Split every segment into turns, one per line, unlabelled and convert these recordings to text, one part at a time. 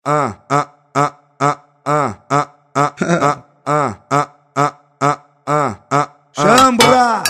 Chambra.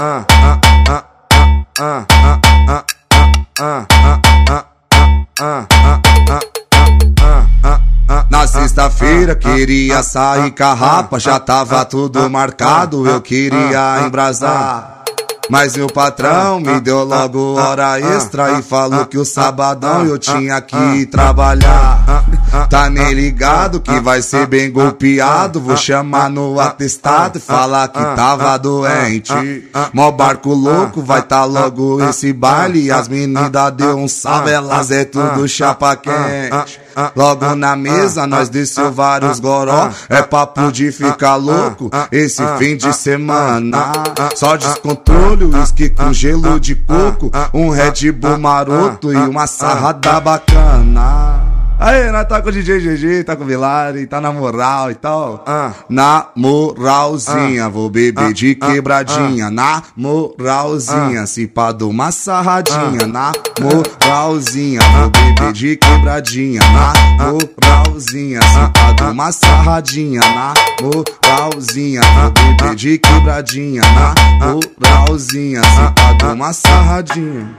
Na sexta-feira queria sair com a rapa, já tava tudo marcado, eu queria embrasar. Mas meu patrão me deu logo hora extra e falou que o sabadão eu tinha que trabalhar. Tá nem ligado que vai ser bem golpeado, vou chamar no atestado e falar que tava doente. Mó barco louco, vai tá logo esse baile, as meninas deu um salve, elas é tudo chapa quente. Logo na mesa nós desceu vários goró, é papo de ficar louco esse fim de semana. Só descontrole, uísque com gelo de coco, um Red Bull maroto e uma sarrada bacana. Aí, nós tá com o DJ GG, tá com o Vilari, tá na moral e tal. Na moralzinha, vou beber de quebradinha. Na moralzinha, se pá dou uma sarradinha. Na moralzinha, vou beber de quebradinha. Na moralzinha, se pá dou uma sarradinha. Na moralzinha, vou beber de quebradinha. Na moralzinha, se pá dou uma sarradinha.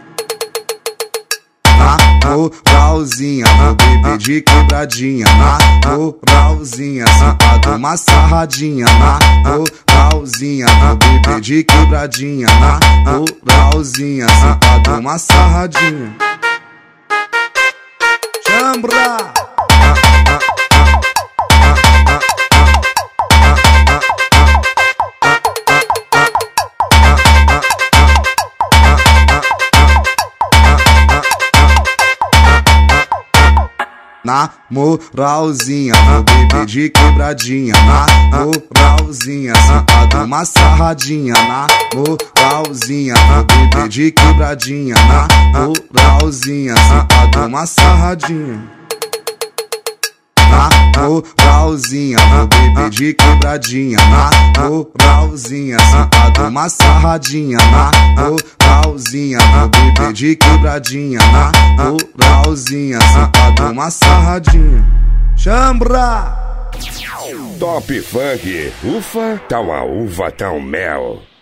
Na moralzinha, vou beber de quebradinha. Na moralzinha, se pá dou uma sarradinha. Na moralzinha, vou beber de quebradinha. Na moralzinha, se pá dou uma sarradinha. Chambra. Na moralzinha, vou beber de quebradinha. Na moralzinha, se pá dou uma sarradinha. Na moralzinha, vou beber de quebradinha. Na moralzinha, se pá dou uma sarradinha. Na moralzinha, vou beber de quebradinha. Na moralzinha, se pá dou uma sarradinha. Na moralzinha, vou beber de quebradinha. Na moralzinha, se pá dou uma sarradinha. Chambra.
Top Funk, ufa, tá uma uva, tá um mel.